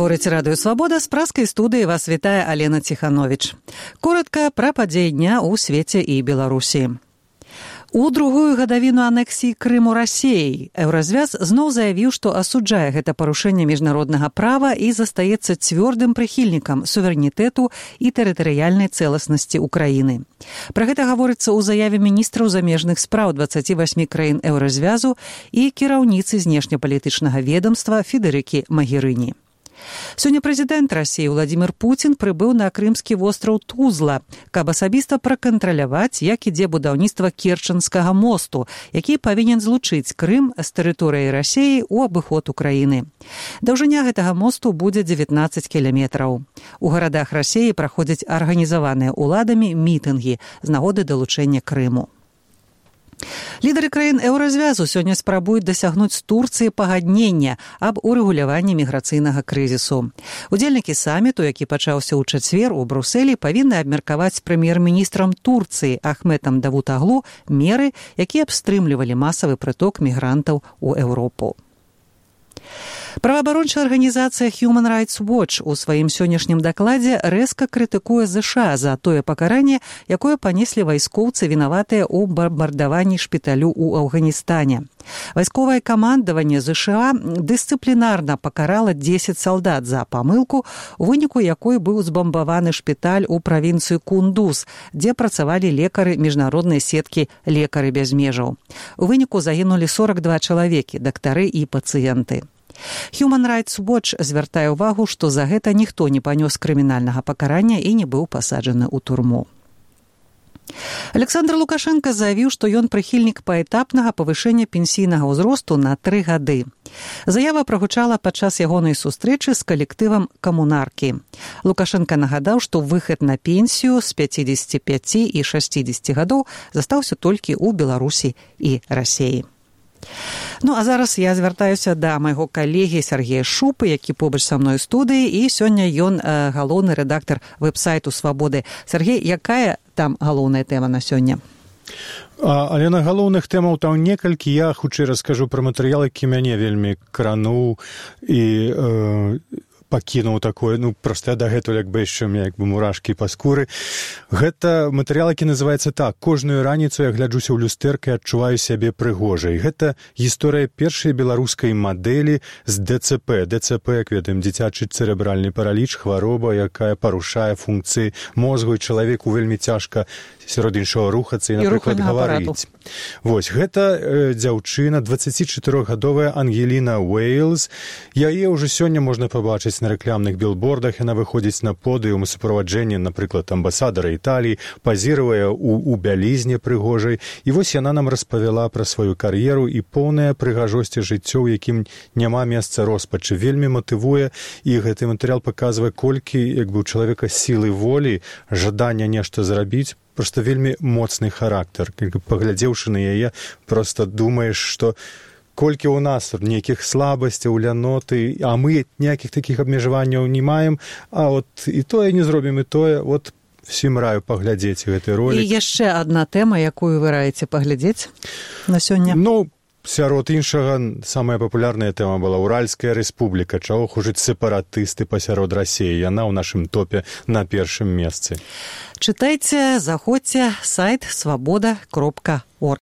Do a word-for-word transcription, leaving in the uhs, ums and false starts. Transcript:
Гаворыць Радыё Свабода, з праскай студыі вас вітае Алена Ціхановіч. Коратка пра падзеі дня ў свеце і Беларусі. У другую гадавіну анексіі Крыму Расіяй Еўразвяз зноў заявіў, што асуджае гэта парушэнне міжнароднага права і застаецца цвёрдым прыхільнікам суверэнітэту і тэрытарыяльнай цэласнасці Украіны. Пра гэта гаворыцца ў заяве міністраў замежных спраў дваццаці васьмі краін Еўразвязу і кіраўніцы знешнепалітычнага ведамства Федэрыкі Магерыні. Сёння прэзідэнт Расіі Владзімір Пуцін прыбыў на крымскі востраў Тузла, каб асабіста пракантраляваць, як ідзе будаўніцтва Керченскага мосту, які павінен злучыць Крым з тэрыторыяй Расіі ў абыход Украіны. Даўжыня гэтага мосту будзе дзевятнаццаць кіламетраў. У гарадах Расіі праходзяць арганізаваныя ўладамі мітынгі з нагоды далучэння Крыму. Лідары краін Еўразвязу сёння спрабуюць дасягнуць з Турцыі пагаднення аб урэгуляванні міграцыйнага крызісу. Удзельнікі саміту, які пачаўся ў чацвер у Брусэлі, павінны абмеркаваць з прэм'ер-міністрам Турцыі Ахметам Давутаглу меры, якія б стрымлівалі масавы прыток мігрантаў у Еўропу. Праваабарончая арганізацыя Human Rights Watch у сваім сённяшнім дакладзе рэзка крытыкуе ЗША за тое пакаранне, якое панеслі вайскоўцы, вінаватыя ў бамбардаванні шпіталю ў Афганістане. Вайсковае камандаванне ЗША дысцыплінарна пакарала дзесяць салдат за памылку, у выніку якой быў збамбаваны шпіталь у правінцыі Кундуз, дзе працавалі лекары міжнароднай сеткі «Лекары без межаў». У выніку загінулі сорак два чалавекі, дактары і пацыенты. Human Rights Watch звяртае ўвагу, што за гэта ніхто не панёс крымінальнага пакарання і не быў пасаджаны ў турму. Александр Лукашенко заявіў, што ён прыхільнік паэтапнага павышэння пенсійнага ўзросту на тры гады. Заява прагучала падчас ягонай сустрэчы з калектывам «Камунаркі». Лукашенко нагадаў, што выхад на пенсію з пяцідзесяці пяці і шасцідзесяці гадоў застаўся толькі ў Беларусі і Расіі. Ну, а зараз я звяртаюся да майго калегі Сергея Шупы, які побач са мной у студыі, і сёння ён э, галоўны рэдактар вэб-сайту «Свабоды». Сергей, якая там галоўная тэма на сёння? А, але на галоўных тэмаў там некалькі. Я хутчэй раскажу пра матэрыял, які мяне вельмі крануў і э, пакінуў такое, ну, проста дагэтуль, як бы яшчэ мне як бы мурашкі па скуры. Гэта матэрыял, які называецца так: «Кожную раніцу я гляджуся ў люстэрка і адчуваю сябе прыгожай». Гэта гісторыя першай беларускай мадэлі з ДЦП. ДЦП, як ведаем, дзіцячы цэрэбральны параліч, хвароба, якая парушае функцыі мозгу, і чалавеку вельмі цяжка сярод іншага рухацца і, напрыклад, гаварыць. Вось, гэта э, дзяўчына, дваццацічатырохгадовая Ангеліна Уэйлз. Яе ўжо сёння можна пабачыць на рэкламных білбордах. Яна выходзіць на подыум у суправаджэнні, напрыклад, амбасадара Італіі, пазіруе у, у бялізне прыгожай. І вось яна нам распавяла пра сваю кар'еру і поўная прыгажосці жыццё, у якім няма месца роспачы. Вельмі матывуе, і гэты матэрыял паказвае, колькі як бы у чалавека сілы волі, жадання нешта зрабіць, просто вельмі моцны характар. Паглядзеўшы на яе, просто думаеш, што колькі ў нас нейкіх слабасцяў, ляноты, а мы ніякіх такіх абмежаванняў не маем, а от і тое не зробім, і тое, от всім раю паглядзець гэты ролик. І яшчэ адна тэма, якую вы раіце паглядзець на сёння? Ну, сярод іншага, самая папулярная тэма была Уральская рэспубліка. Чаго хужыць сепаратысты пасярод Расіі? Яна ў нашым топе на першым месцы. Чытайце, заходзьце, сайт свабода кропка